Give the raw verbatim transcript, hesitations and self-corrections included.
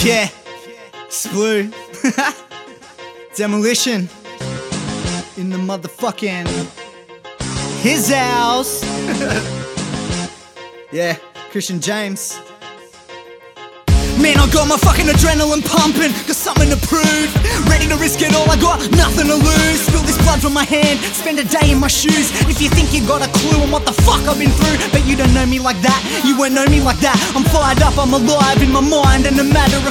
Yeah, Splue. Demolition in the motherfucking his house. Yeah, Christian James. Man, I got my fucking adrenaline pumping, got something to prove. Ready to risk it all, I got nothing to lose. Spill this blood from my hand, spend a day in my shoes. If you think you got a clue on what the fuck I've been through, but you don't know me like that, you won't know me like that. I'm fired up, I'm alive in my mind, and no matter of